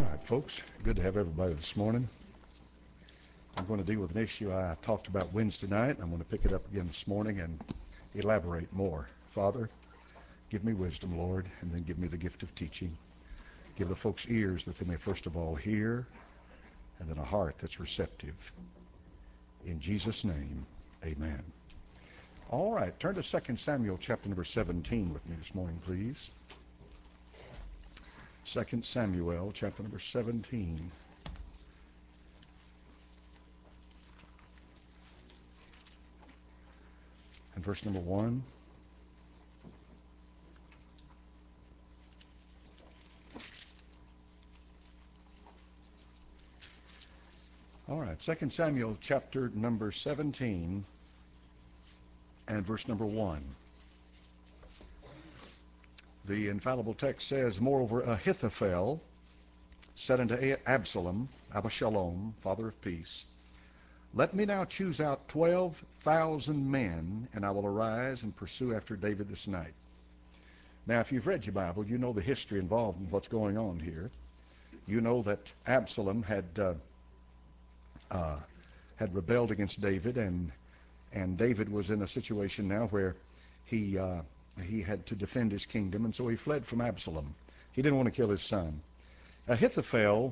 All right, folks, good to have everybody this morning. I'm going to deal with an issue I talked about Wednesday night. I'm going to pick it up again this morning and elaborate more. Father, give me wisdom, Lord, and then give me the gift of teaching. Give the folks ears that they may first of all hear, and then a heart that's receptive. In Jesus' name, amen. All right, turn to 2 Samuel chapter number 17 with me this morning, please. 2 Samuel chapter number 17. And verse number 1. All right, 2 Samuel chapter number 17 and verse number 1. The infallible text says, Moreover, Ahithophel said unto Absalom, father of peace, Let me now choose out 12,000 men, and I will arise and pursue after David this night. Now, if you've read your Bible, you know the history involved in what's going on here. You know that Absalom had rebelled against David, and David was in a situation now where he had to defend his kingdom, and so he fled from Absalom. He didn't want to kill his son. Ahithophel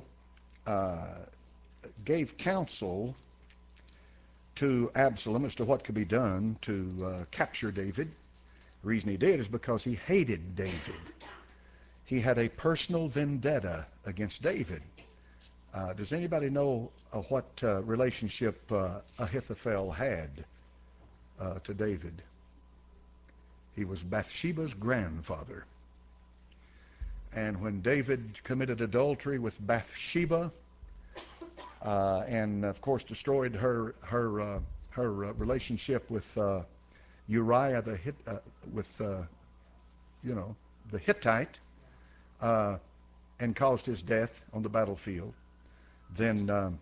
gave counsel to Absalom as to what could be done to capture David. The reason he did is because he hated David. He had a personal vendetta against David. Does anybody know what relationship Ahithophel had to David? He was Bathsheba's grandfather. And when David committed adultery with Bathsheba, and of course destroyed her relationship with Uriah the Hittite, and caused his death on the battlefield, then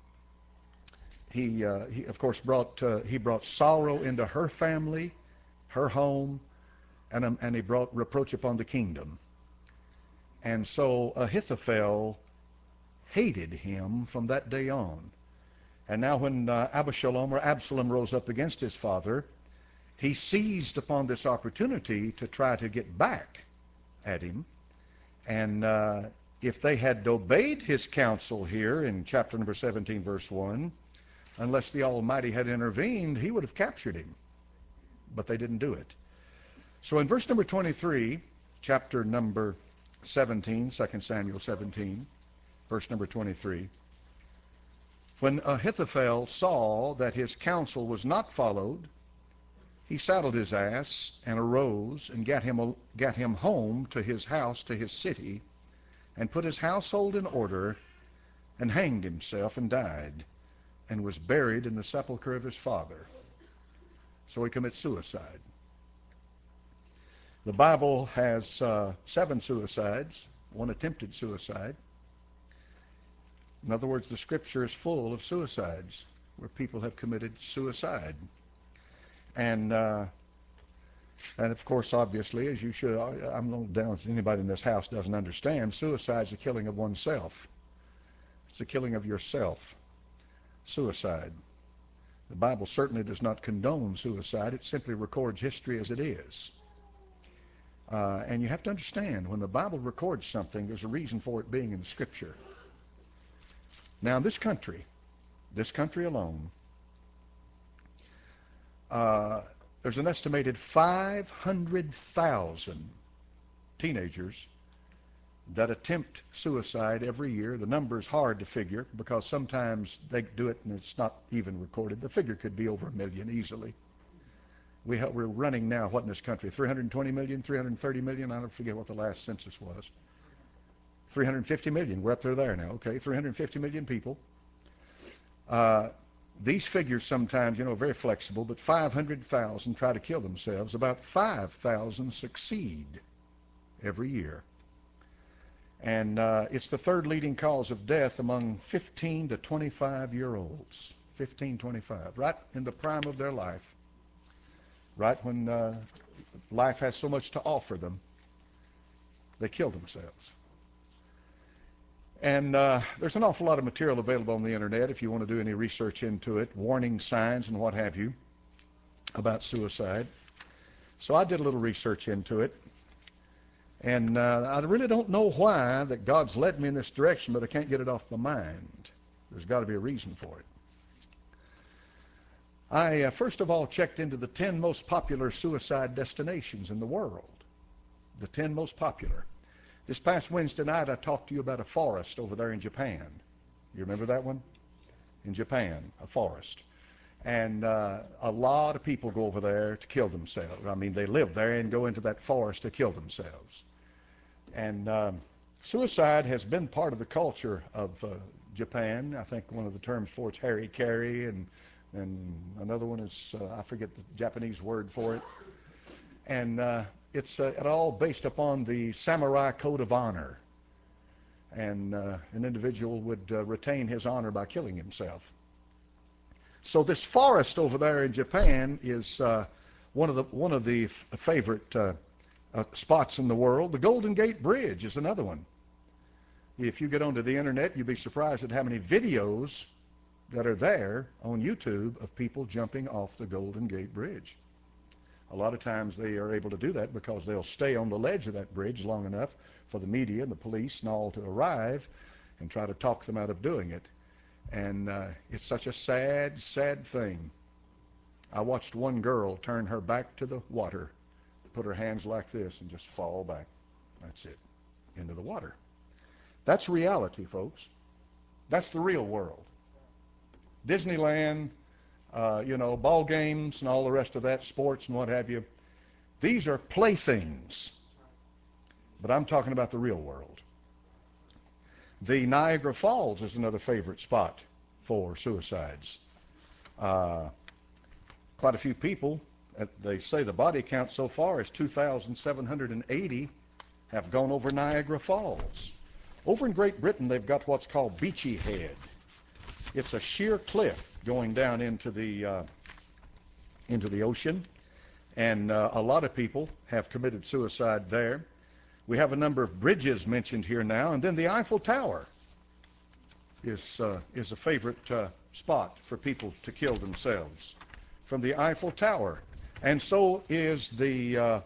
he of course brought sorrow into her family, her home, and he brought reproach upon the kingdom. And so Ahithophel hated him from that day on. And now when Absalom rose up against his father, he seized upon this opportunity to try to get back at him. And if they had obeyed his counsel here in chapter number 17, verse 1, unless the Almighty had intervened, he would have captured him. But they didn't do it. So in verse number 23, chapter number 17, 2 Samuel 17, verse number 23, when Ahithophel saw that his counsel was not followed, he saddled his ass and arose and gat him home to his house, to his city, and put his household in order, and hanged himself and died, and was buried in the sepulchre of his father. So he commits suicide. The Bible has 7 suicides, 1 attempted suicide. In other words, the Scripture is full of suicides where people have committed suicide. And of course, obviously, as you should, I'm not down as anybody in this house doesn't understand, suicide is the killing of oneself. It's the killing of yourself. Suicide. The Bible certainly does not condone suicide. It simply records history as it is. And you have to understand, when the Bible records something, there's a reason for it being in the Scripture. Now, in this country alone, there's an estimated 500,000 teenagers that attempt suicide every year. The number is hard to figure because sometimes they do it and it's not even recorded. The figure could be over 1 million easily. We're running now, what in this country, 320 million, 330 million? I don't forget what the last census was. 350 million. We're up there now. Okay, 350 million people. These figures sometimes, very flexible, but 500,000 try to kill themselves. About 5,000 succeed every year. And it's the third leading cause of death among 15 to 25-year-olds. 15, 25, right in the prime of their life. Right when life has so much to offer them, they kill themselves. And there's an awful lot of material available on the internet if you want to do any research into it, warning signs and what have you about suicide. So I did a little research into it. And I really don't know why that God's led me in this direction, but I can't get it off my mind. There's got to be a reason for it. I first of all checked into the 10 most popular suicide destinations in the world. The 10 most popular. This past Wednesday night I talked to you about a forest over there in Japan. You remember that one? In Japan, a forest. And a lot of people go over there to kill themselves. I mean, they live there and go into that forest to kill themselves. And suicide has been part of the culture of Japan. I think one of the terms for it's harikari, and another one is, I forget the Japanese word for it. And it's it all based upon the samurai code of honor. And an individual would retain his honor by killing himself. So this forest over there in Japan is one of the favorite spots in the world. The Golden Gate Bridge is another one. If you get onto the internet, you'll be surprised at how many videos that are there on YouTube of people jumping off the Golden Gate Bridge. A lot of times they are able to do that because they'll stay on the ledge of that bridge long enough for the media and the police and all to arrive and try to talk them out of doing it. And it's such a sad, sad thing. I watched one girl turn her back to the water, put her hands like this, and just fall back. That's it, into the water. That's reality, folks. That's the real world. Disneyland, ball games and all the rest of that, sports and what have you. These are playthings. But I'm talking about the real world. The Niagara Falls is another favorite spot for suicides. Quite a few people, they say the body count so far is 2,780 have gone over Niagara Falls. Over in Great Britain, they've got what's called Beachy Head. It's a sheer cliff going down into the ocean, and a lot of people have committed suicide there. We have a number of bridges mentioned here now, and then the Eiffel Tower is a favorite spot for people to kill themselves, from the Eiffel Tower, and so is the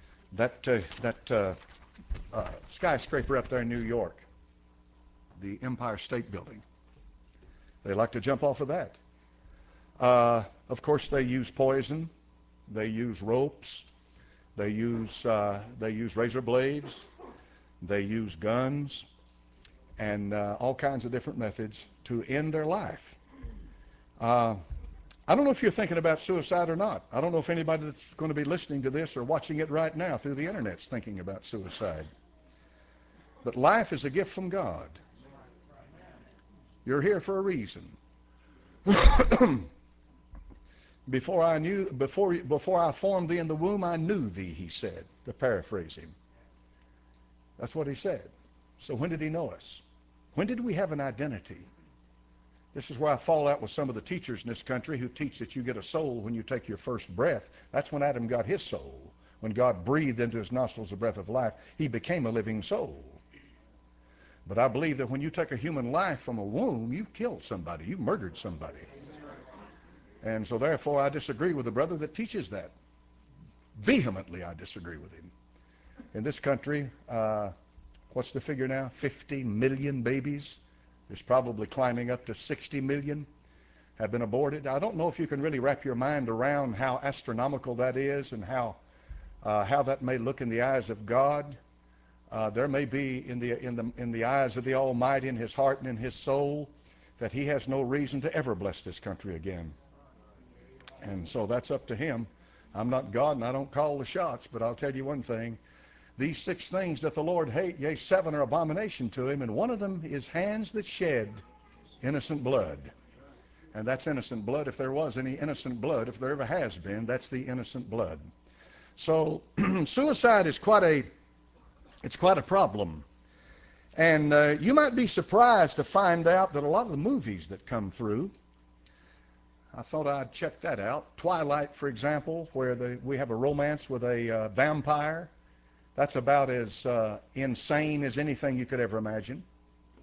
skyscraper up there in New York, the Empire State Building. They like to jump off of that. Of course, they use poison, they use ropes, they use razor blades, they use guns, and all kinds of different methods to end their life. I don't know if you're thinking about suicide or not. I don't know if anybody that's going to be listening to this or watching it right now through the internet's thinking about suicide. But life is a gift from God. You're here for a reason. Before I formed thee in the womb, I knew thee, he said, to paraphrase him. That's what he said. So when did he know us? When did we have an identity? This is where I fall out with some of the teachers in this country who teach that you get a soul when you take your first breath. That's when Adam got his soul. When God breathed into his nostrils the breath of life, he became a living soul. But I believe that when you take a human life from a womb, you've killed somebody. You've murdered somebody. And so therefore I disagree with the brother that teaches that. Vehemently I disagree with him. In this country, what's the figure now? 50 million babies. It's probably climbing up to 60 million have been aborted. I don't know if you can really wrap your mind around how astronomical that is and how that may look in the eyes of God. There may be in the eyes of the Almighty, in his heart and in his soul, that he has no reason to ever bless this country again. And so that's up to him. I'm not God and I don't call the shots, but I'll tell you one thing. These 6 things that the Lord hate, yea, 7 are abomination to him, and one of them is hands that shed innocent blood. And that's innocent blood. If there was any innocent blood, if there ever has been, that's the innocent blood. So suicide is quite a problem. And you might be surprised to find out that a lot of the movies that come through, I thought I'd check that out. Twilight, for example, where we have a romance with a vampire. That's about as insane as anything you could ever imagine.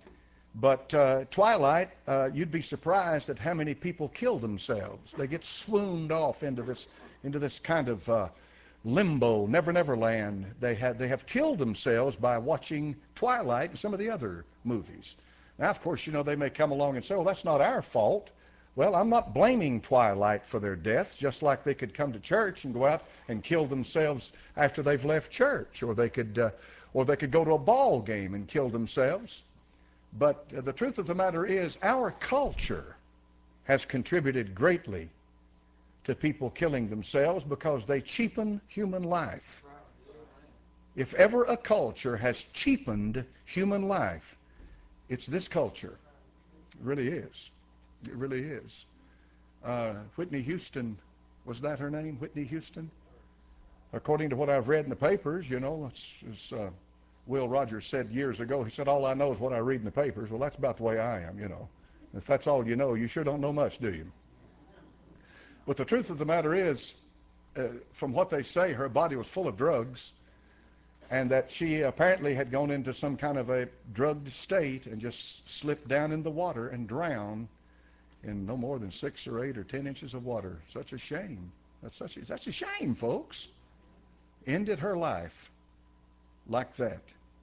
But Twilight, you'd be surprised at how many people kill themselves. They get swooned off into this kind of limbo, never land. They have killed themselves by watching Twilight and some of the other movies. Now, of course, they may come along and say, well, that's not our fault. Well, I'm not blaming Twilight for their deaths, just like they could come to church and go out and kill themselves after they've left church, or they could go to a ball game and kill themselves. But the truth of the matter is, our culture has contributed greatly to people killing themselves because they cheapen human life. If ever a culture has cheapened human life, it's this culture. It really is. It really is. Whitney Houston, was that her name? Whitney Houston? According to what I've read in the papers, it's Will Rogers said years ago, he said, all I know is what I read in the papers. Well, that's about the way I am, If that's all you know, you sure don't know much, do you? But the truth of the matter is, from what they say, her body was full of drugs, and that she apparently had gone into some kind of a drugged state and just slipped down in the water and drowned in no more than 6 or 8 or 10 inches of water. Such a shame. That's a shame, folks. Ended her life like that.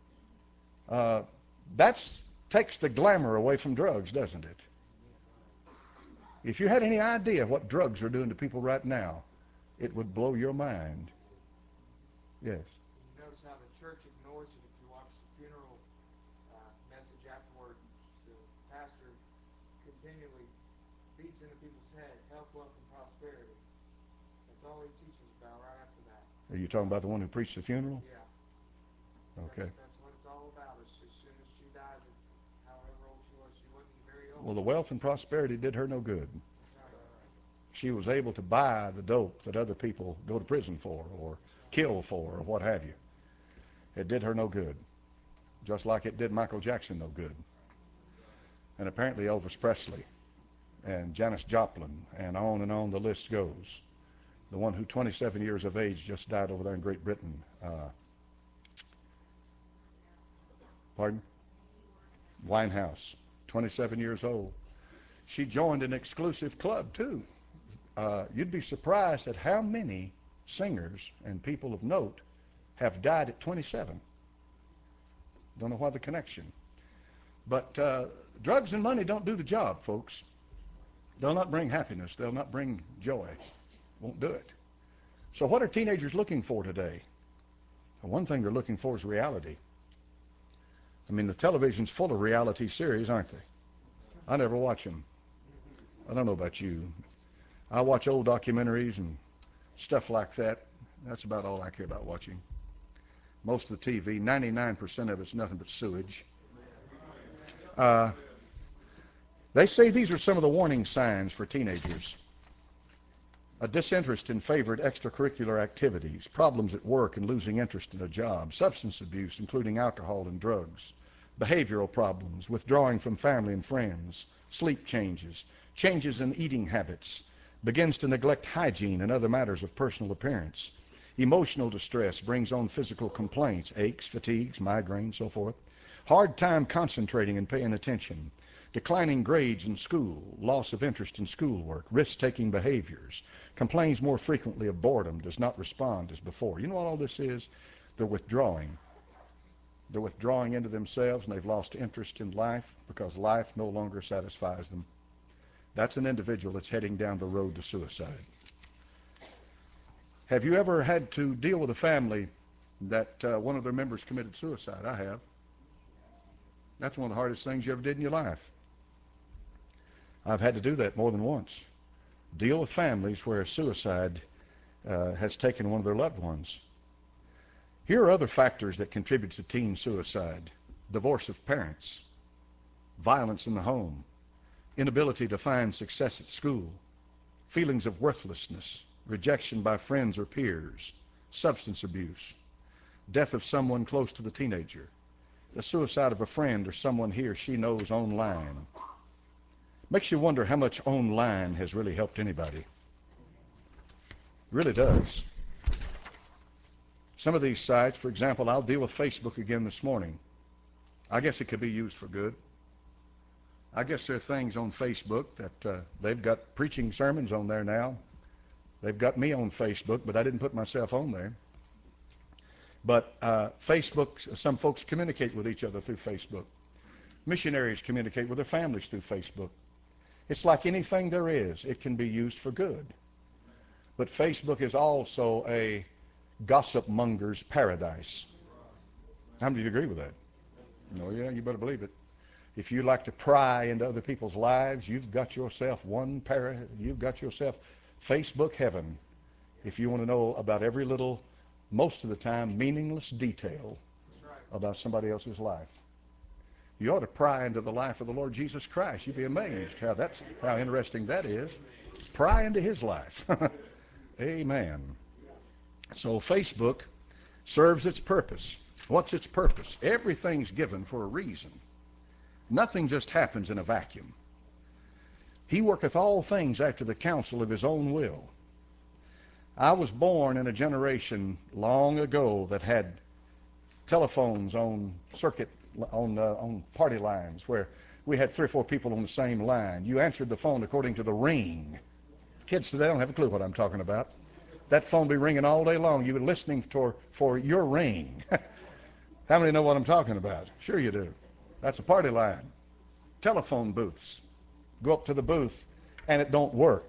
That takes the glamour away from drugs, doesn't it? If you had any idea what drugs are doing to people right now, it would blow your mind. Yes. You notice how the church ignores it. If you watch the funeral message afterward, the pastor continually beats into people's heads, health, wealth, and prosperity. That's all he teaches about right after that. Are you talking about the one who preached the funeral? Yeah. Okay. That's what it's all about. As soon as she dies, however old she was, she wasn't very old. Well, the wealth and prosperity did her no good. She was able to buy the dope that other people go to prison for or kill for or what have you. It did her no good, just like it did Michael Jackson no good. And apparently Elvis Presley and Janis Joplin, and on the list goes. The one who 27 years of age just died over there in Great Britain. Pardon? Winehouse, 27 years old. She joined an exclusive club too. You'd be surprised at how many singers and people of note have died at 27. Don't know why the connection. But drugs and money don't do the job, folks. They'll not bring happiness. They'll not bring joy. Won't do it. So what are teenagers looking for today? Well, one thing they're looking for is reality. I mean, the television's full of reality series, aren't they? I never watch them. I don't know about you. I watch old documentaries and stuff like that. That's about all I care about watching. Most of the TV, 99% of it's nothing but sewage. They say these are some of the warning signs for teenagers. A disinterest in favored extracurricular activities, problems at work and losing interest in a job, substance abuse, including alcohol and drugs, behavioral problems, withdrawing from family and friends, sleep changes, changes in eating habits, begins to neglect hygiene and other matters of personal appearance. Emotional distress brings on physical complaints, aches, fatigues, migraines, so forth. Hard time concentrating and paying attention. Declining grades in school, loss of interest in schoolwork, risk-taking behaviors, complains more frequently of boredom, does not respond as before. You know what all this is? They're withdrawing. They're withdrawing into themselves, and they've lost interest in life because life no longer satisfies them. That's an individual that's heading down the road to suicide. Have you ever had to deal with a family that one of their members committed suicide? I have. That's one of the hardest things you ever did in your life. I've had to do that more than once. Deal with families where suicide has taken one of their loved ones. Here are other factors that contribute to teen suicide: divorce of parents, violence in the home, inability to find success at school, feelings of worthlessness, rejection by friends or peers, substance abuse, death of someone close to the teenager, the suicide of a friend or someone he or she knows online. Makes you wonder how much online has really helped anybody. It really does. Some of these sites, for example, I'll deal with Facebook again this morning. I guess it could be used for good. I guess there are things on Facebook that they've got preaching sermons on there now. They've got me on Facebook, but I didn't put myself on there. But Facebook, some folks communicate with each other through Facebook. Missionaries communicate with their families through Facebook. It's like anything there is. It can be used for good. But Facebook is also a gossip monger's paradise. How many of you agree with that? Oh, yeah, you better believe it. If you like to pry into other people's lives, you've got yourself you've got yourself Facebook heaven. If you want to know about every little, most of the time, meaningless detail about somebody else's life. You ought to pry into the life of the Lord Jesus Christ. You'd be amazed how interesting that is. Pry into his life. Amen. So Facebook serves its purpose. What's its purpose? Everything's given for a reason. Nothing just happens in a vacuum. He worketh all things after the counsel of his own will. I was born in a generation long ago that had telephones on party lines where we had 3 or 4 people on the same line. You answered the phone according to the ring. Kids today don't have a clue what I'm talking about. That phone be ringing all day long. You were listening for your ring. How many know what I'm talking about? Sure you do. That's a party line. Telephone booths. Go up to the booth and it don't work.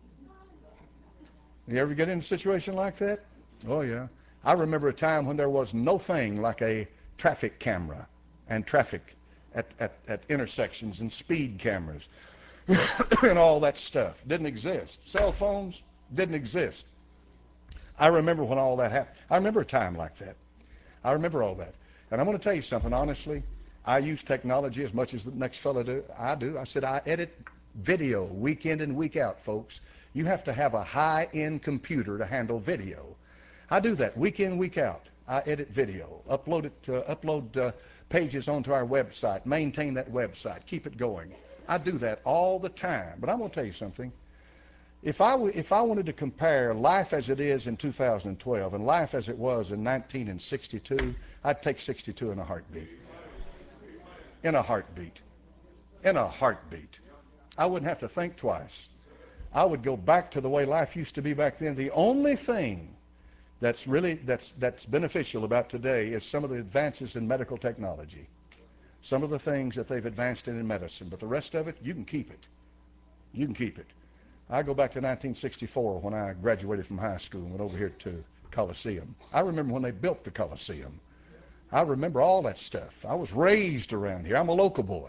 You ever get in a situation like that? Oh, yeah. I remember a time when there was no thing like a traffic camera and traffic at intersections and speed cameras and all that stuff. Didn't exist. Cell phones didn't exist. I remember when all that happened. I remember a time like that. I remember all that. And I'm going to tell you something, honestly. I use technology as much as the next fellow do. I said I edit video week in and week out, folks. You have to have a high-end computer to handle video. I do that week in, week out. I edit video, upload pages onto our website, maintain that website, keep it going. I do that all the time. But I'm going to tell you something. If I wanted to compare life as it is in 2012 and life as it was in 1962, I'd take 62 in a heartbeat. In a heartbeat. In a heartbeat. I wouldn't have to think twice. I would go back to the way life used to be back then. The only thing that's beneficial about today is some of the advances in medical technology. Some of the things that they've advanced in medicine. But the rest of it, you can keep it. You can keep it. I go back to 1964 when I graduated from high school and went over here to Coliseum. I remember when they built the Coliseum. I remember all that stuff. I was raised around here. I'm a local boy.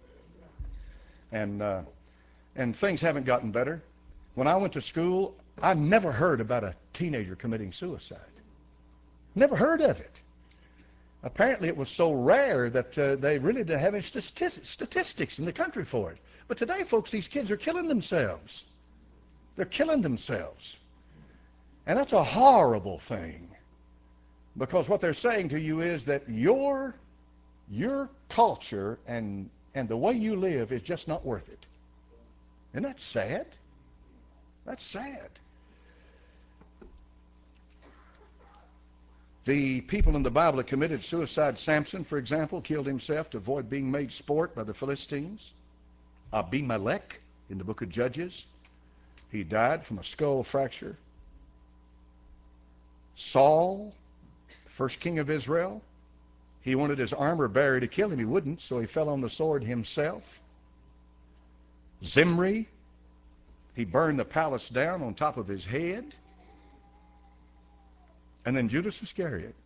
And things haven't gotten better. When I went to school, I never heard about a teenager committing suicide. Never heard of it. Apparently it was so rare that they really didn't have any statistics in the country for it. But today, folks, these kids are killing themselves. They're killing themselves. And that's a horrible thing. Because what they're saying to you is that your culture and the way you live is just not worth it. Isn't that sad? That's sad. The people in the Bible that committed suicide, Samson, for example, killed himself to avoid being made sport by the Philistines. Abimelech, in the book of Judges, he died from a skull fracture. Saul, first king of Israel, he wanted his armor bearer to kill him. He wouldn't, so he fell on the sword himself. Zimri, he burned the palace down on top of his head. And then Judas Iscariot,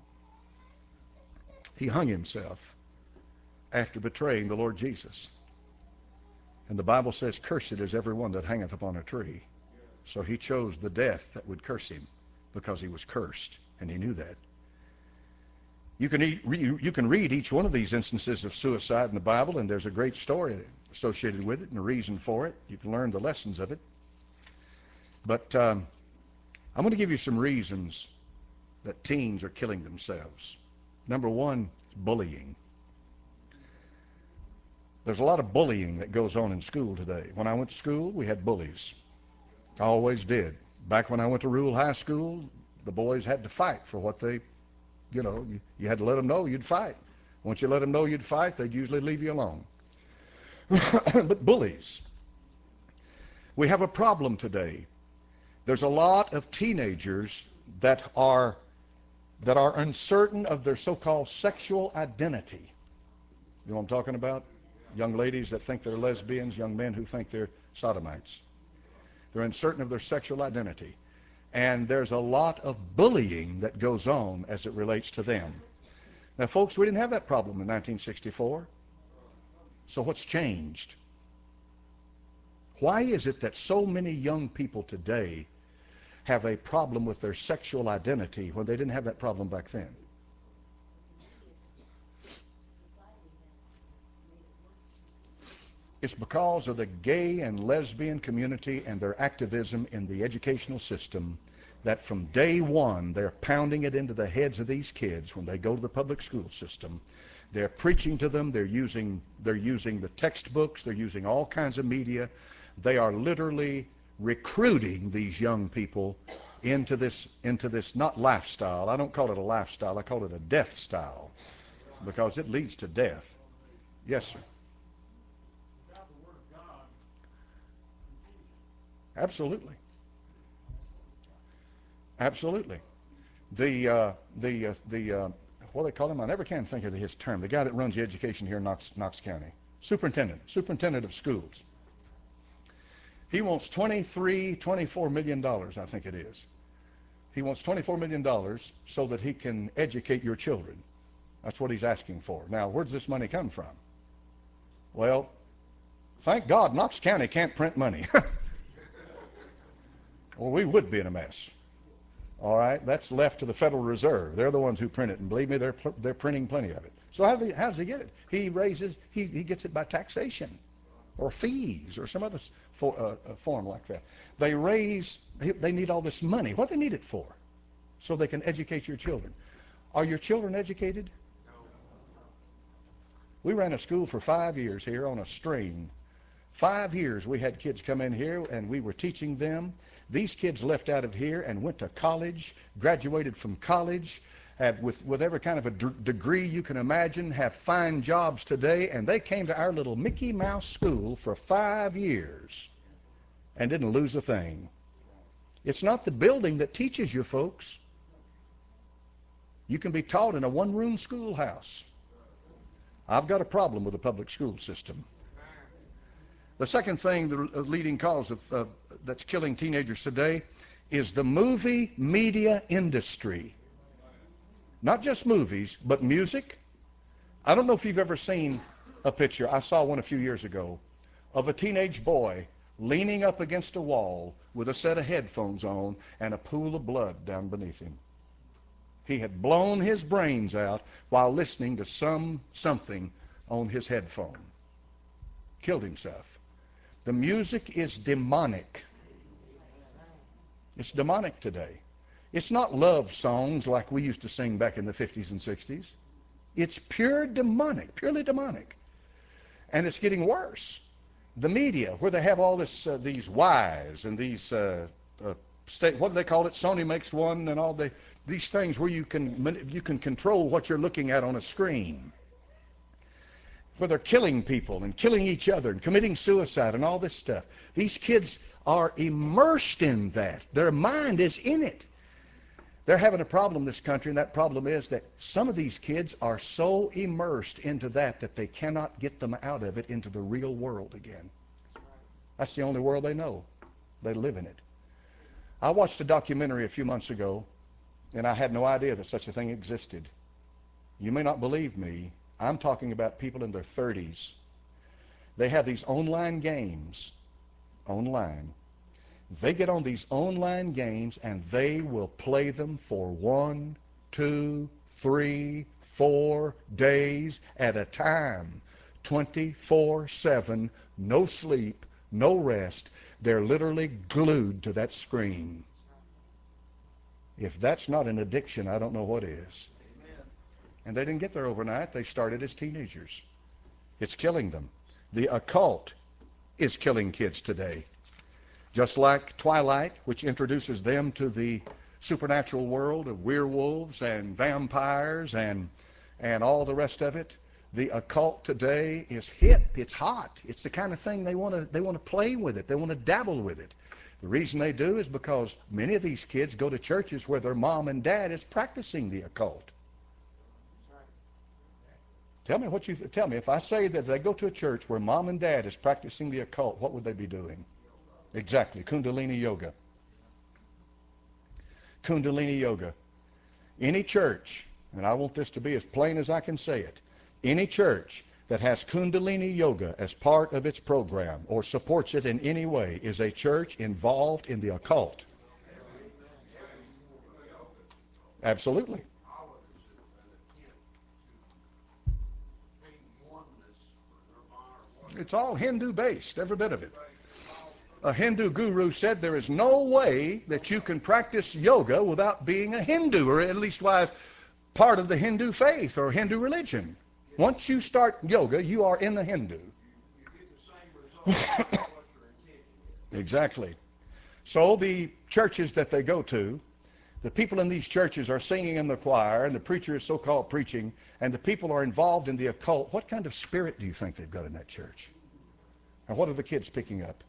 he hung himself after betraying the Lord Jesus. And the Bible says, cursed is everyone that hangeth upon a tree. So he chose the death that would curse him because he was cursed, and he knew that. You can read each one of these instances of suicide in the Bible, and there's a great story associated with it and a reason for it. You can learn the lessons of it. But I'm going to give you some reasons that teens are killing themselves. Number one, bullying. There's a lot of bullying that goes on in school today. When I went to school, we had bullies. I always did. Back when I went to rural high school, the boys had to fight for what they, you had to let them know you'd fight. Once you let them know you'd fight, they'd usually leave you alone. but bullies. We have a problem today. There's a lot of teenagers that are uncertain of their so-called sexual identity. You know what I'm talking about? Young ladies that think they're lesbians, young men who think they're sodomites. They're uncertain of their sexual identity. And there's a lot of bullying that goes on as it relates to them. Now, folks, we didn't have that problem in 1964. So what's changed? Why is it that so many young people today have a problem with their sexual identity when they didn't have that problem back then? It's because of the gay and lesbian community and their activism in the educational system that from day one they're pounding it into the heads of these kids when they go to the public school system. They're preaching to them. They're using the textbooks. They're using all kinds of media. They are literally recruiting these young people into this not lifestyle. I don't call it a lifestyle. I call it a death style because it leads to death. Yes, sir. Absolutely. Absolutely. The what do they call him? I never can think of his term. The guy that runs the education here in Knox County. Superintendent of schools. He wants $24 million, I think it is. He wants $24 million so that he can educate your children. That's what he's asking for. Now, where does this money come from? Well, thank God Knox County can't print money. Well, we would be in a mess. All right, that's left to the Federal Reserve. They're the ones who print it, and believe me, they're printing plenty of it. So how does he get it? He gets it by taxation or fees or some other form like that. They need all this money. What do they need it for? So they can educate your children. Are your children educated? We ran a school for 5 years here on a string. 5 years we had kids come in here and we were teaching them. These kids left out of here and went to college, graduated from college, with every kind of a degree you can imagine, have fine jobs today, and they came to our little Mickey Mouse school for 5 years and didn't lose a thing. It's not the building that teaches you, folks. You can be taught in a one-room schoolhouse. I've got a problem with the public school system. The second thing, the leading cause that's killing teenagers today is the movie media industry. Not just movies, but music. I don't know if you've ever seen a picture. I saw one a few years ago of a teenage boy leaning up against a wall with a set of headphones on and a pool of blood down beneath him. He had blown his brains out while listening to something on his headphone. Killed himself. The music is demonic. It's demonic today. It's not love songs like we used to sing back in the 50s and 60s. It's purely demonic. And it's getting worse. The media, where they have all these Ys and these, what do they call it? Sony makes one and all these things where you can control what you're looking at on a screen. Where they're killing people and killing each other and committing suicide and all this stuff. These kids are immersed in that. Their mind is in it. They're having a problem in this country, and that problem is that some of these kids are so immersed into that they cannot get them out of it into the real world again. That's the only world they know. They live in it. I watched a documentary a few months ago, and I had no idea that such a thing existed. You may not believe me. I'm talking about people in their 30s. They have these online games. Online. They get on these online games and they will play them for 1, 2, 3, 4 days at a time. 24/7, no sleep, no rest. They're literally glued to that screen. If that's not an addiction, I don't know what is. And they didn't get there overnight. They started as teenagers. It's killing them. The occult is killing kids today. Just like Twilight, which introduces them to the supernatural world of werewolves and vampires and all the rest of it. The occult today is hip. It's hot. It's the kind of thing they want to play with it. They want to dabble with it. The reason they do is because many of these kids go to churches where their mom and dad is practicing the occult. Tell me if I say that they go to a church where mom and dad is practicing the occult, what would they be doing? Exactly, Kundalini yoga. Kundalini yoga. Any church, and I want this to be as plain as I can say it, any church that has Kundalini yoga as part of its program or supports it in any way is a church involved in the occult. Absolutely. It's all Hindu based, every bit of it. A Hindu guru said there is no way that you can practice yoga without being a Hindu, or at least part of the Hindu faith or Hindu religion. Once you start yoga, you are in the Hindu. Exactly. So the churches that they go to, the people in these churches are singing in the choir, and the preacher is so-called preaching, and the people are involved in the occult. What kind of spirit do you think they've got in that church? And what are the kids picking up?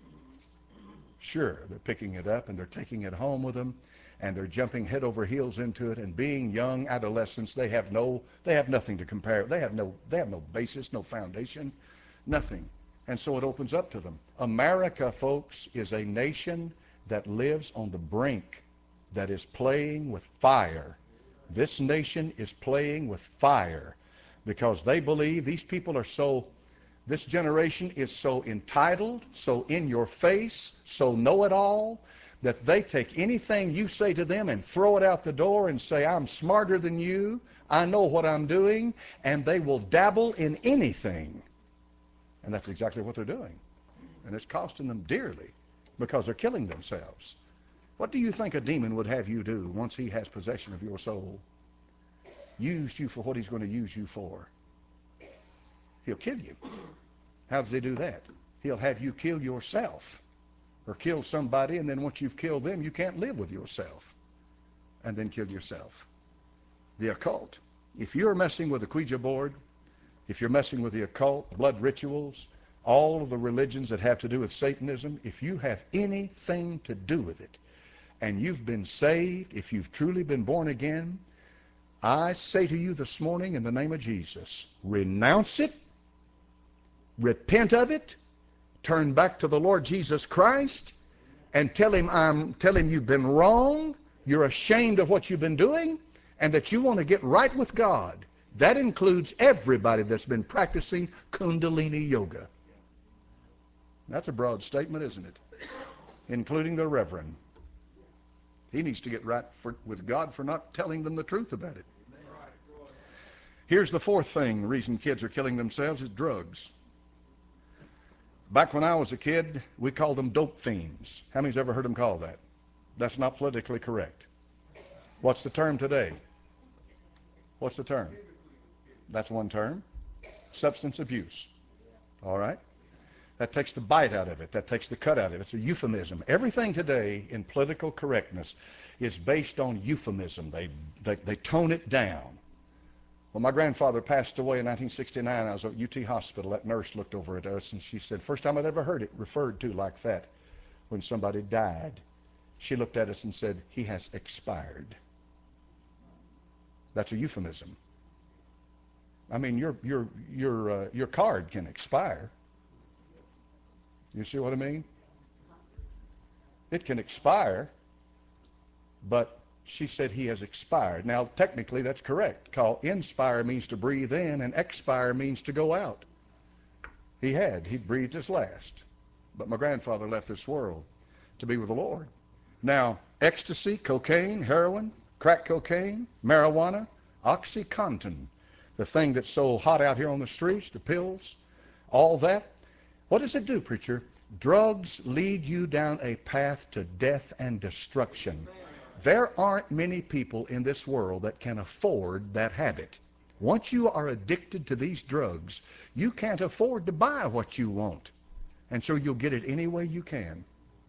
Sure, they're picking it up, and they're taking it home with them, and they're jumping head over heels into it. And being young adolescents, they have nothing to compare. They have no basis, no foundation, nothing. And so it opens up to them. America, folks, is a nation that lives on the brink, that is playing with fire. This nation is playing with fire because they believe these people are this generation is so entitled, so in your face, so know-it-all, that they take anything you say to them and throw it out the door and say, I'm smarter than you, I know what I'm doing, and they will dabble in anything. And that's exactly what they're doing. And it's costing them dearly because they're killing themselves. What do you think a demon would have you do once he has possession of your soul? Use you for what he's going to use you for. He'll kill you. How does he do that? He'll have you kill yourself or kill somebody, and then once you've killed them, you can't live with yourself, and then kill yourself. The occult. If you're messing with the Ouija board, if you're messing with the occult, blood rituals, all of the religions that have to do with Satanism, if you have anything to do with it, and you've been saved, if you've truly been born again, I say to you this morning in the name of Jesus, renounce it, repent of it, turn back to the Lord Jesus Christ, and tell him you've been wrong, you're ashamed of what you've been doing, and that you want to get right with God. That includes everybody that's been practicing Kundalini yoga. That's a broad statement, isn't it? Including the Reverend. He needs to get right with God for not telling them the truth about it. Here's the fourth thing, the reason kids are killing themselves is drugs. Back when I was a kid, we called them dope fiends. How many's ever heard them called that? That's not politically correct. What's the term today? What's the term? That's one term. Substance abuse. All right? That takes the bite out of it. That takes the cut out of it. It's a euphemism. Everything today in political correctness is based on euphemism. They tone it down. When my grandfather passed away in 1969, I was at UT Hospital. That nurse looked over at us and she said, first time I'd ever heard it referred to like that when somebody died. She looked at us and said, he has expired. That's a euphemism. I mean, your card can expire. You see what I mean? It can expire, but she said he has expired. Now, technically, that's correct. Inspire means to breathe in, and expire means to go out. He'd breathed his last. But my grandfather left this world to be with the Lord. Now, ecstasy, cocaine, heroin, crack cocaine, marijuana, OxyContin, the thing that's so hot out here on the streets, the pills, all that. What does it do, preacher? Drugs lead you down a path to death and destruction. There aren't many people in this world that can afford that habit. Once you are addicted to these drugs, you can't afford to buy what you want. And so you'll get it any way you can.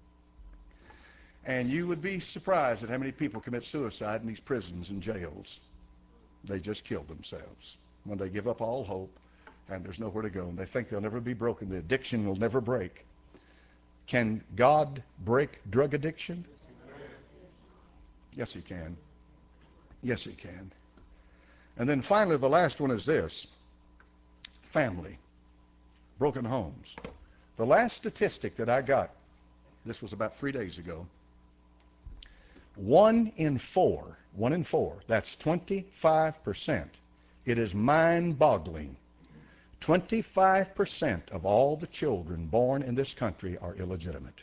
And you would be surprised at how many people commit suicide in these prisons and jails. They just kill themselves when they give up all hope. and there's nowhere to go, and they think they'll never be broken. The addiction will never break. Can God break drug addiction? Yes, He can. Yes, He can. And then finally, the last one is this: family, broken homes. The last statistic that I got, this was about 3 days ago, 1 in 4, that's 25%. It is mind-boggling. 25% of all the children born in this country are illegitimate.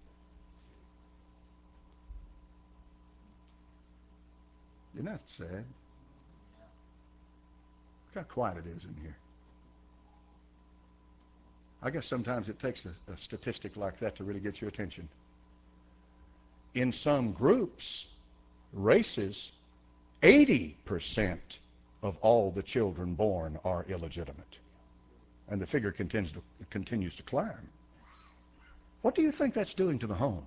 Isn't that sad? Look how quiet it is in here. I guess sometimes it takes a statistic like that to really get your attention. In some groups, races, 80% of all the children born are illegitimate. And the figure continues to climb. What do you think that's doing to the home?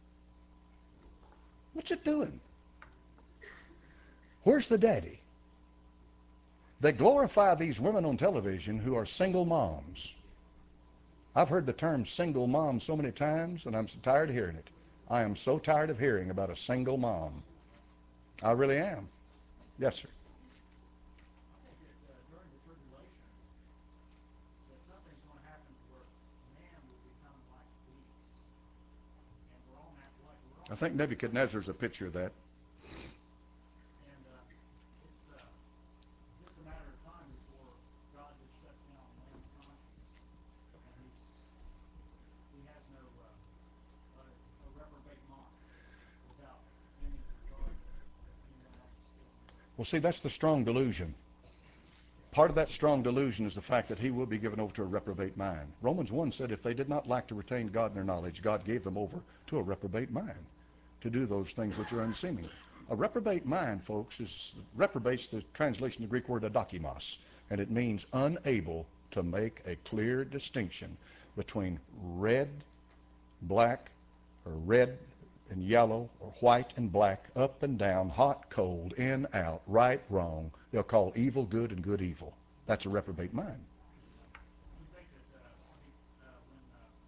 What's it doing? Where's the daddy? They glorify these women on television who are single moms. I've heard the term single mom so many times, and I'm so tired of hearing it. I am so tired of hearing about a single mom. I really am. Yes, sir. I think that during the tribulation, that something's going to happen where man will become like beasts, and we're all I think Nebuchadnezzar's a picture of that. And it's just a matter of time before God just shuts down man's conscience, and he has no a reprobate mind without any regard that anyone else is killing. Well, see, that's the strong delusion. Part of that strong delusion is the fact that he will be given over to a reprobate mind. Romans 1 said if they did not like to retain God in their knowledge, God gave them over to a reprobate mind to do those things which are unseemly. A reprobate mind, folks, reprobate's the translation of the Greek word adokimos, and it means unable to make a clear distinction between red, black, or red and yellow, or white and black, up and down, hot, cold, in, out, right, wrong. They'll call evil good and good evil. That's a reprobate mind. You think that when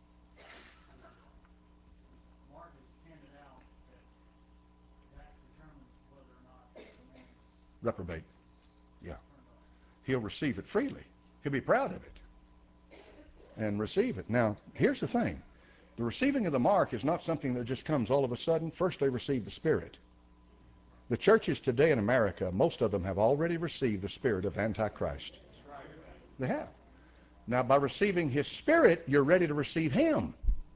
Mark is handed out, that determines whether or not the man is Reprobate. Yeah. turned on. He'll receive it freely. He'll be proud of it and receive it. Now, here's the thing. The receiving of the mark is not something that just comes all of a sudden. First, they receive the Spirit. The churches today in America, most of them have already received the spirit of Antichrist. They have. Now, by receiving His Spirit, you're ready to receive Him.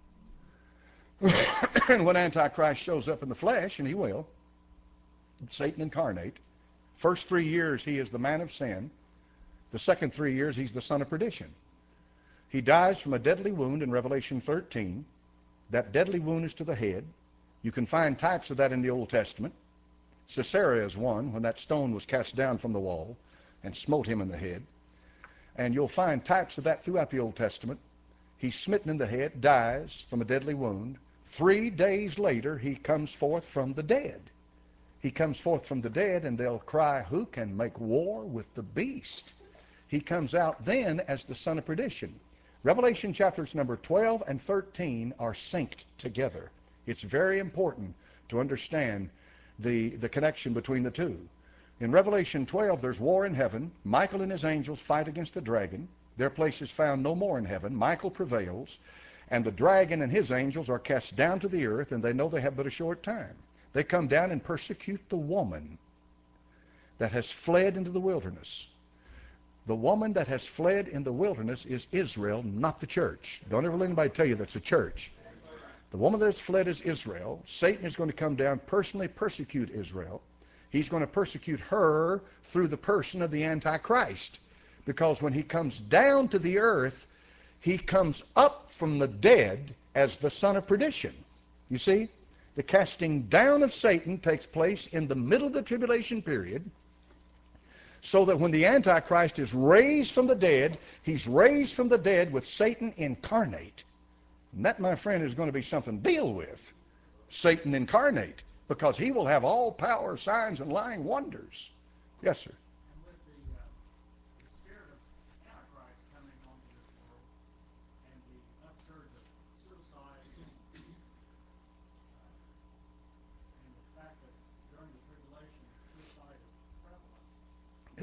And when Antichrist shows up in the flesh, and he will, Satan incarnate, first 3 years he is the man of sin. The second 3 years he's the son of perdition. He dies from a deadly wound in Revelation 13. That deadly wound is to the head. You can find types of that in the Old Testament. Caesarea is one, when that stone was cast down from the wall and smote him in the head. And you'll find types of that throughout the Old Testament. He's smitten in the head, dies from a deadly wound. 3 days later, he comes forth from the dead. He comes forth from the dead, and they'll cry, who can make war with the beast? He comes out then as the son of perdition. Revelation chapters number 12 and 13 are synced together. It's very important to understand the connection between the two. In Revelation 12, there's war in heaven. Michael and his angels fight against the dragon. Their place is found no more in heaven. Michael prevails, and the dragon and his angels are cast down to the earth, and they know they have but a short time. They come down and persecute the woman that has fled into the wilderness. The woman that has fled in the wilderness is Israel, not the church. Don't ever let anybody tell you that's a church. The woman that has fled is Israel. Satan is going to come down, personally persecute Israel. He's going to persecute her through the person of the Antichrist. Because when he comes down to the earth, he comes up from the dead as the son of perdition. You see, the casting down of Satan takes place in the middle of the tribulation period, so that when the Antichrist is raised from the dead, he's raised from the dead with Satan incarnate. And that, my friend, is going to be something to deal with. Satan incarnate, because he will have all power, signs, and lying wonders. Yes, sir. And with the spirit of Antichrist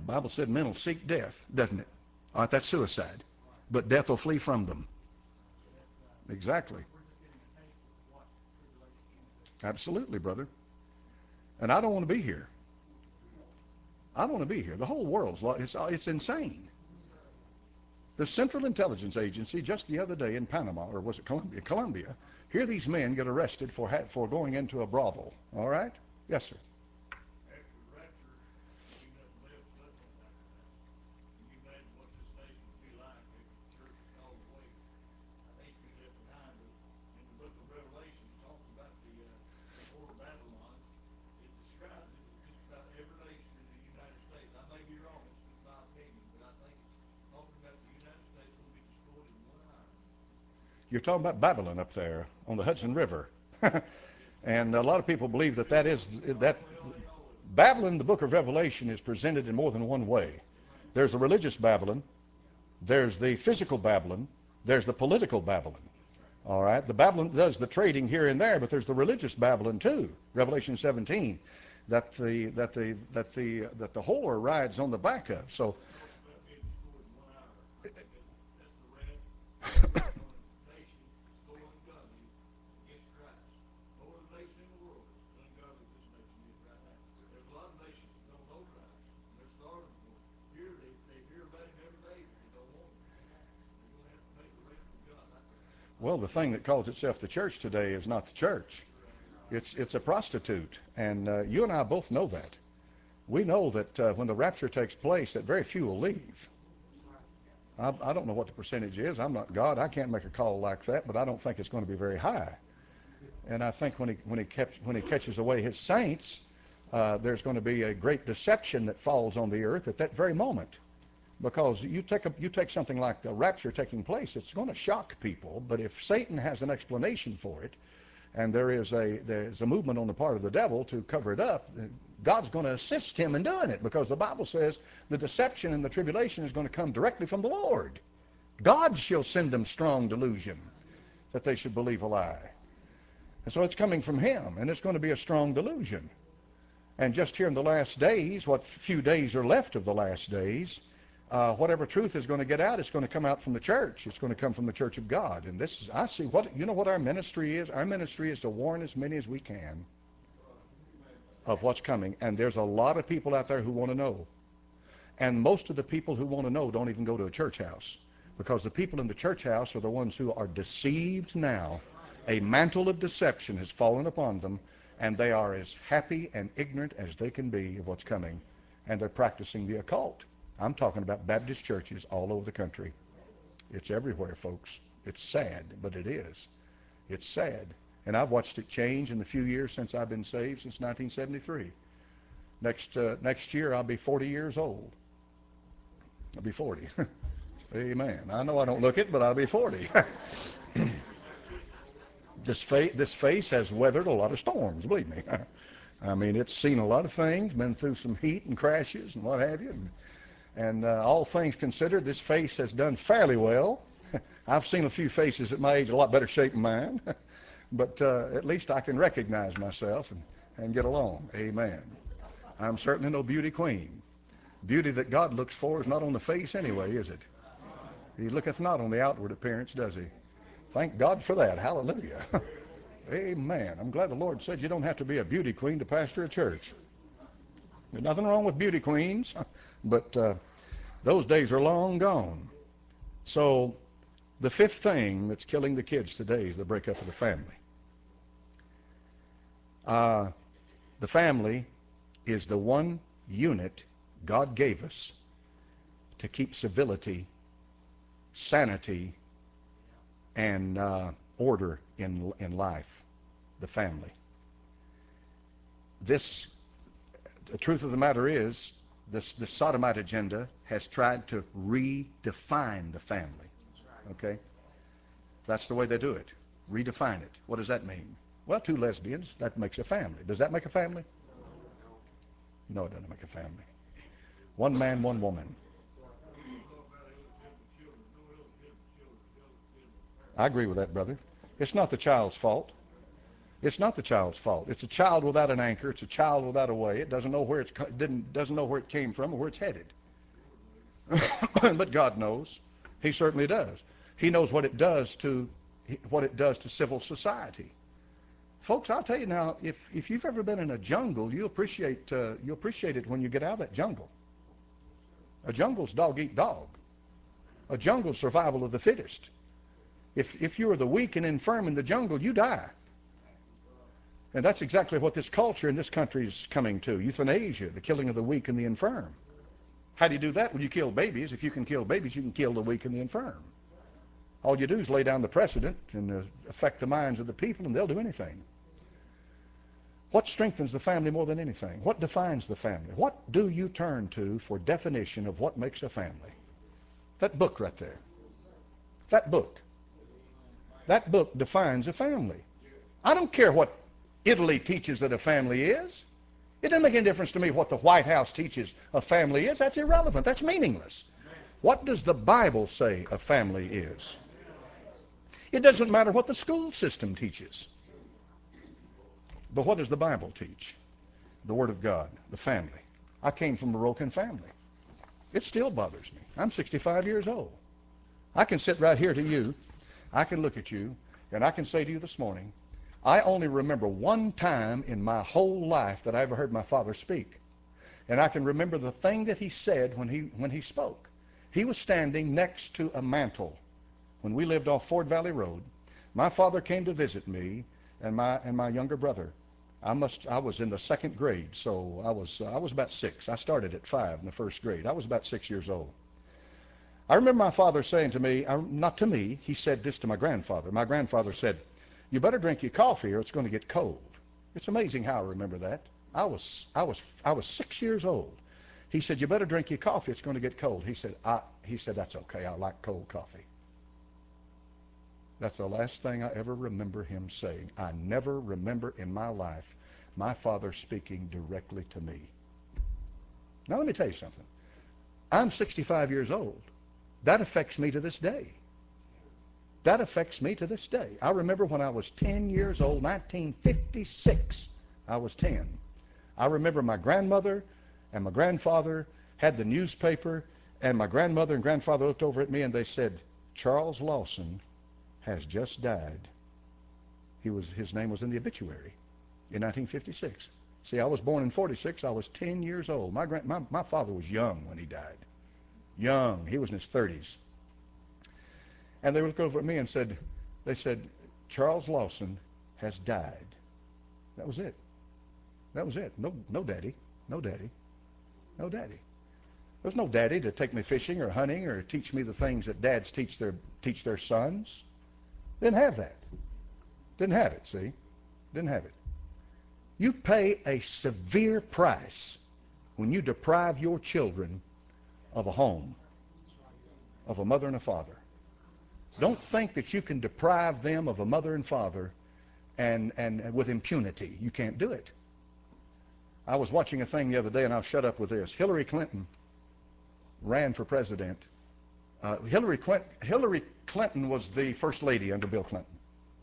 The Bible said men will seek death, doesn't it? All right, that's suicide. But death will flee from them. Exactly. We're just getting a taste of what tribulation's going to do. Absolutely, brother. And I don't want to be here. I don't want to be here. The whole world's, it's insane. The Central Intelligence Agency just the other day in Panama, or was it Colombia, here these men get arrested for going into a brothel. All right? Yes, sir. After the rapture, we nothing left but nothing after that. Can you imagine what this nation would be like after the church is gone away? I think you left behind, but in the book of Revelation, talking about the whore of Babylon, it describes it as just about every nation in the United States. I may be wrong, it's just my opinion, but I think it's talking about the United States will be destroyed in 1 hour. You're talking about Babylon up there on the Hudson River. And a lot of people believe that Babylon, the book of Revelation, is presented in more than one way. There's the religious Babylon, there's the physical Babylon, there's the political Babylon. All right, the Babylon does the trading here and there, but there's the religious Babylon too. Revelation 17, that the whore rides on the back of. So About being destroyed in 1 hour. That's the wrath on a nation that's so ungodly against Christ. No other nation in the world is as ungodly as this nation is right now. There's a lot of nations that don't know Christ, and they're starving for him. Here, they hear about him every day, but they don't want him. They're going to have to make a race with God, I think. well, the thing that calls itself the church today is not the church. It's a prostitute, and you and I both know that. We know that when the rapture takes place, that very few will leave. I don't know what the percentage is. I'm not God. I can't make a call like that, but I don't think it's going to be very high. And I think when he catches away his saints, there's going to be a great deception that falls on the earth at that very moment. Because you take something like the rapture taking place, it's going to shock people. But if Satan has an explanation for it, and there's a movement on the part of the devil to cover it up, God's going to assist him in doing it, because the Bible says the deception and the tribulation is going to come directly from the Lord. God shall send them strong delusion that they should believe a lie. And so it's coming from him, and it's going to be a strong delusion. And just here in the last days, what few days are left of the last days, whatever truth is going to get out, it's going to come out from the church. It's going to come from the church of God. And this is, I see what our ministry is? Our ministry is to warn as many as we can of what's coming. And there's a lot of people out there who want to know. And most of the people who want to know don't even go to a church house, because the people in the church house are the ones who are deceived now. A mantle of deception has fallen upon them, and they are as happy and ignorant as they can be of what's coming. And they're practicing the occult. I'm talking about Baptist churches all over the country. It's everywhere, folks. It's sad, but it is. It's sad. And I've watched it change in the few years since I've been saved, since 1973. Next year, I'll be 40 years old. I'll be 40. Amen. I know I don't look it, but I'll be 40. This face has weathered a lot of storms, believe me. I mean, it's seen a lot of things, been through some heat and crashes and what have you. And all things considered, this face has done fairly well. I've seen a few faces at my age a lot better shape than mine. But at least I can recognize myself and get along. Amen. I'm certainly no beauty queen. Beauty that God looks for is not on the face anyway, is it? He looketh not on the outward appearance, does he? Thank God for that. Hallelujah. Amen. I'm glad the Lord said you don't have to be a beauty queen to pastor a church. There's nothing wrong with beauty queens, but those days are long gone. So the fifth thing that's killing the kids today is the breakup of the family. The family is the one unit God gave us to keep civility, sanity, and order in life. The family. The truth of the matter is, the sodomite agenda has tried to redefine the family. Okay? That's the way they do it. Redefine it. What does that mean? Well, two lesbians, that makes a family. Does that make a family? No, it doesn't make a family. One man, one woman. I agree with that, brother. It's not the child's fault. It's not the child's fault. It's a child without an anchor. It's a child without a way. It doesn't know where doesn't know where it came from or where it's headed. But God knows. He certainly does. He knows what it does to civil society. Folks, I'll tell you now, if you've ever been in a jungle, you'll appreciate it when you get out of that jungle. A jungle's dog eat dog. A jungle's survival of the fittest. If you are the weak and infirm in the jungle, you die. And that's exactly what this culture in this country is coming to. Euthanasia, the killing of the weak and the infirm. How do you do that? Well, you kill babies. If you can kill babies, you can kill the weak and the infirm. All you do is lay down the precedent and affect the minds of the people, and they'll do anything. What strengthens the family more than anything? What defines the family? What do you turn to for definition of what makes a family? That book right there. That book. That book defines a family. I don't care what Italy teaches that a family is. It doesn't make any difference to me what the White House teaches a family is. That's irrelevant. That's meaningless. What does the Bible say a family is? It doesn't matter what the school system teaches. But what does the Bible teach? The Word of God, the family. I came from a broken family. It still bothers me. I'm 65 years old. I can sit right here to you. I can look at you, and I can say to you this morning, I only remember one time in my whole life that I ever heard my father speak. And I can remember the thing that he said when he spoke. He was standing next to a mantle when we lived off Ford Valley Road. My father came to visit me and my younger brother. I was in the second grade, so I was about 6. I started at 5 in the first grade. I was about 6 years old. I remember my father saying to me, not to me, he said this to my grandfather. My grandfather said, "You better drink your coffee or it's going to get cold." It's amazing how I remember that. I was 6 years old. He said, "You better drink your coffee, it's going to get cold." He said, "That's okay, I like cold coffee." That's the last thing I ever remember him saying. I never remember in my life my father speaking directly to me. Now let me tell you something. I'm 65 years old. That affects me to this day. That affects me to this day. I remember when I was 10 years old, 1956, I was 10. I remember my grandmother and my grandfather had the newspaper, and my grandmother and grandfather looked over at me and they said, "Charles Lawson has just died." His name was in the obituary in 1956. See, I was born in 46. I was 10 years old. My father was young when he died. Young. He was in his 30s. And they looked over at me and said, "Charles Lawson has died." That was it. That was it. No daddy. No daddy. No daddy. There was no daddy to take me fishing or hunting or teach me the things that dads teach their sons. Didn't have that. Didn't have it, see? Didn't have it. You pay a severe price when you deprive your children of a home, of a mother and a father. Don't think that you can deprive them of a mother and father and with impunity. You can't do it. I was watching a thing the other day, and I'll shut up with this. Hillary Clinton ran for president. Hillary Clinton was the first lady under Bill Clinton.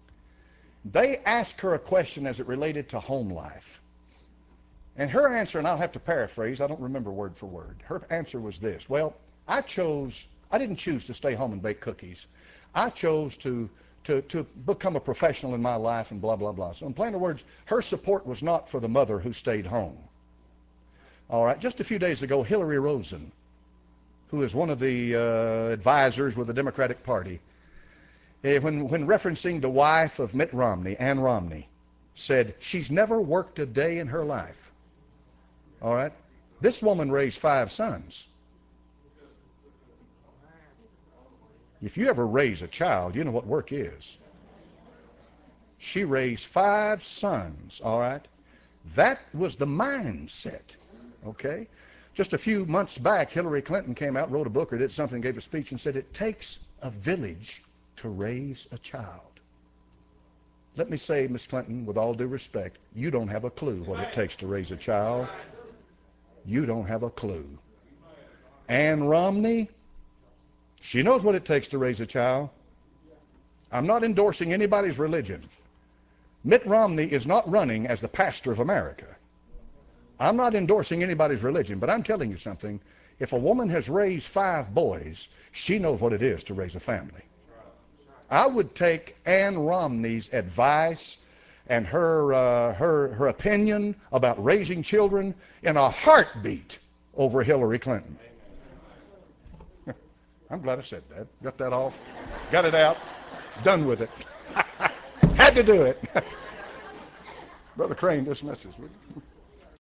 They asked her a question as it related to home life. And her answer, and I'll have to paraphrase, I don't remember word for word. Her answer was this: "Well, I didn't choose to stay home and bake cookies. I chose to become a professional in my life," and blah, blah, blah. So in plainer words, her support was not for the mother who stayed home. All right, just a few days ago, Hillary Rosen, who is one of the advisors with the Democratic Party, when referencing the wife of Mitt Romney, Ann Romney, said she's never worked a day in her life. All right? This woman raised 5 sons. If you ever raise a child, you know what work is. She raised 5 sons, all right? That was the mindset, okay? Just a few months back, Hillary Clinton came out, wrote a book or did something, gave a speech and said, "It takes a village to raise a child." Let me say, Miss Clinton, with all due respect, you don't have a clue what it takes to raise a child. You don't have a clue. Ann Romney, she knows what it takes to raise a child. I'm not endorsing anybody's religion. Mitt Romney is not running as the pastor of America. I'm not endorsing anybody's religion, but I'm telling you something. If a woman has raised 5 boys, she knows what it is to raise a family. I would take Ann Romney's advice and her opinion about raising children in a heartbeat over Hillary Clinton. I'm glad I said that. Got that off. Got it out. Done with it. Had to do it. Brother Crane, this message, would you?